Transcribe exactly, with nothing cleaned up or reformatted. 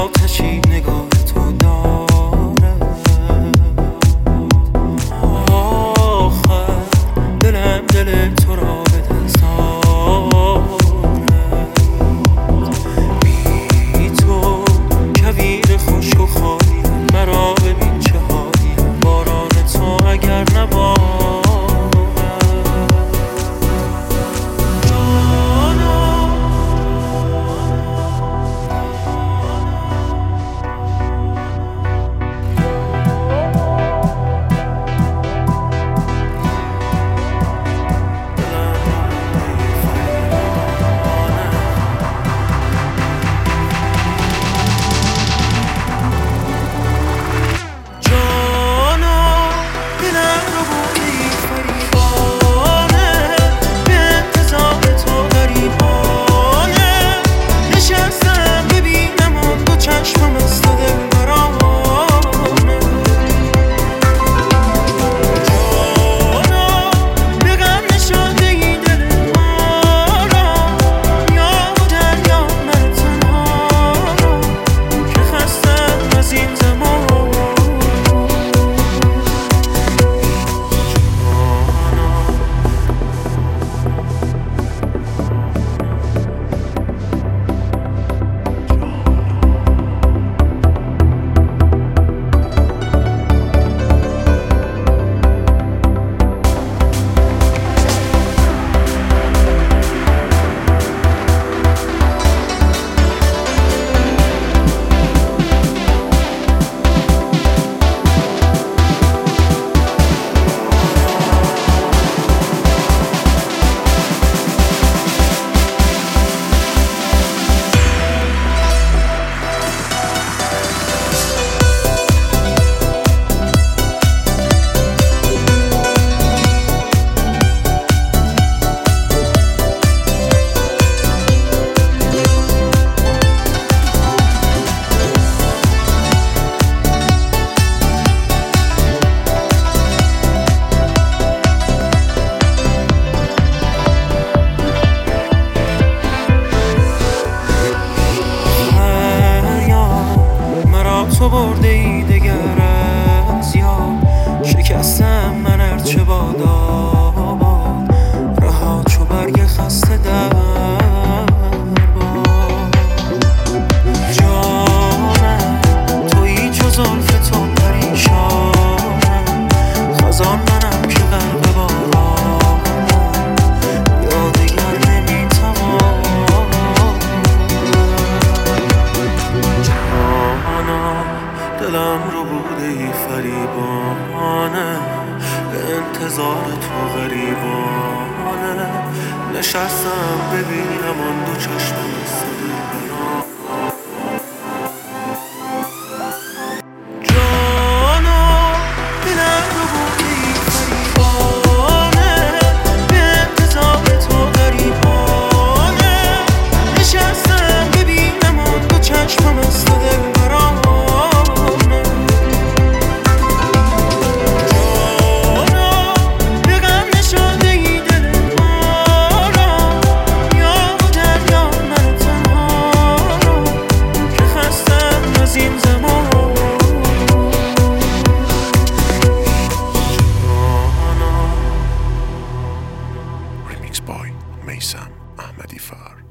آتشی نگاه تو دارد. آخر دلم دل تو را به دلزارد. بی تو کویر خشک و خالیم، مرا ببین چه حالیم، باران تو اگر نبارد. تو برده ای دگر از یاد، شکستم من ارچه باد آباد، رها چو برگ خسته در باد. جانم تویی چو زلف تو پریشانم، خزان منم که غرق بارانم، یا دیگر نمیتوانم. دلم رو بوده ای فریبانه، به انتظار تو غریبانه، نشستم ببینم آن دو چشم مثل دلبران. جانا دلم رو بوده ای فریبانه، به انتظار تو غریبانه، نشستم ببینم آن دو چشم مثل دلبران. Remix by Meysam Ahmadi Far.